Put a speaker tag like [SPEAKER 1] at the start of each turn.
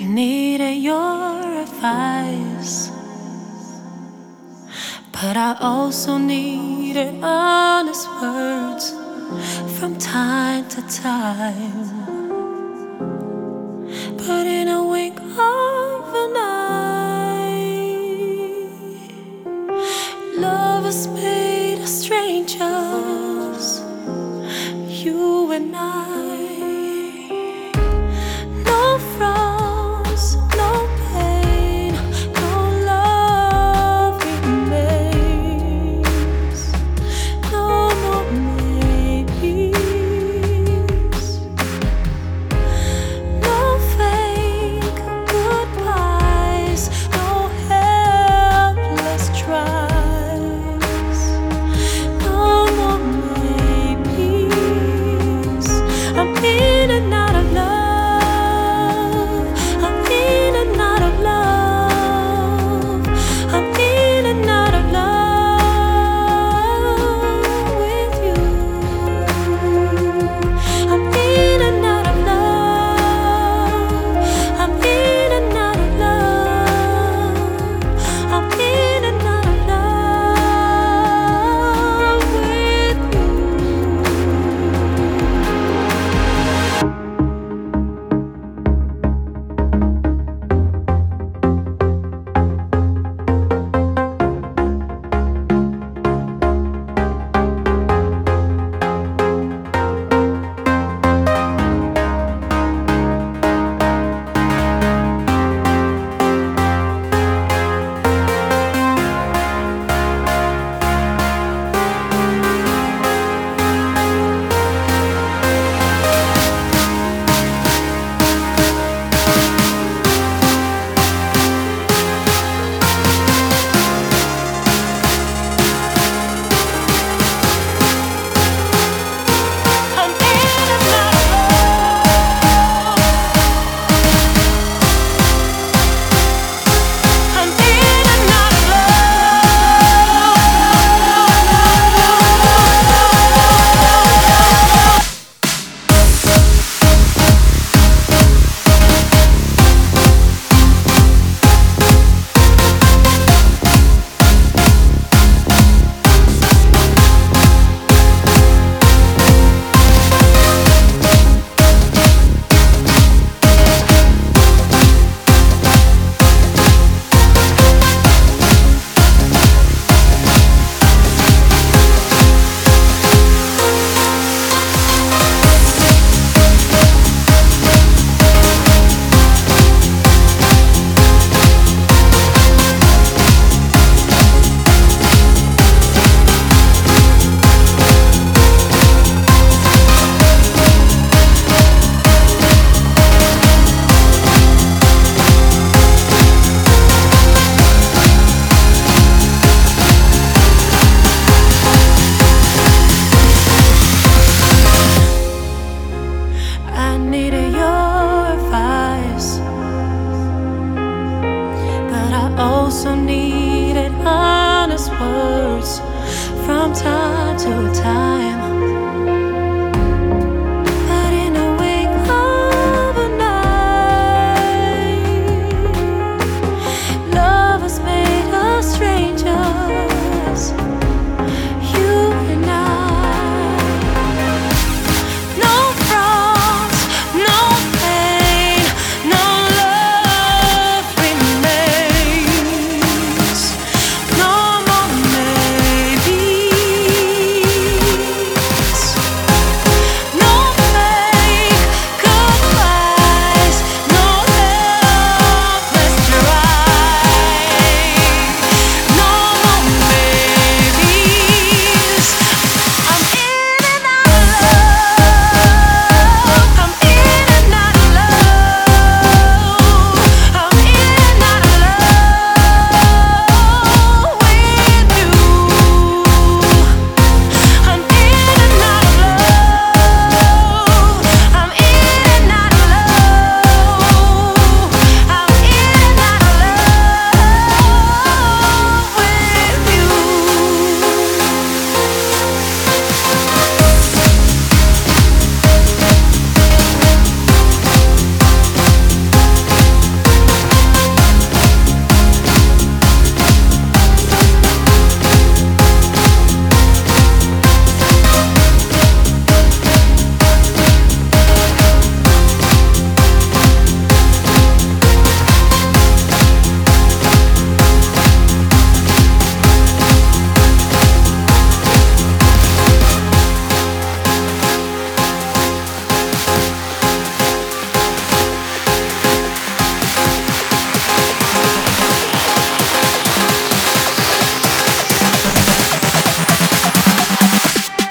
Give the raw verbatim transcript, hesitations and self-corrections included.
[SPEAKER 1] needed your advice, but I also needed honest words from time to time. But in a wink of an eye, lovers made us strangers, you and I. No frowns, no pain, no love remains. No more maybes, no fake goodbyes, no helpless tries. No more maybes. I'm in and out of love. I'm in and out of love. I'm in and out of love with you. I'm in and out of love. I'm in and out of love. I'm in and out of love with you. I'm in and out of love. I'm in and out of I needed your advice, but I also needed honest words from time to time.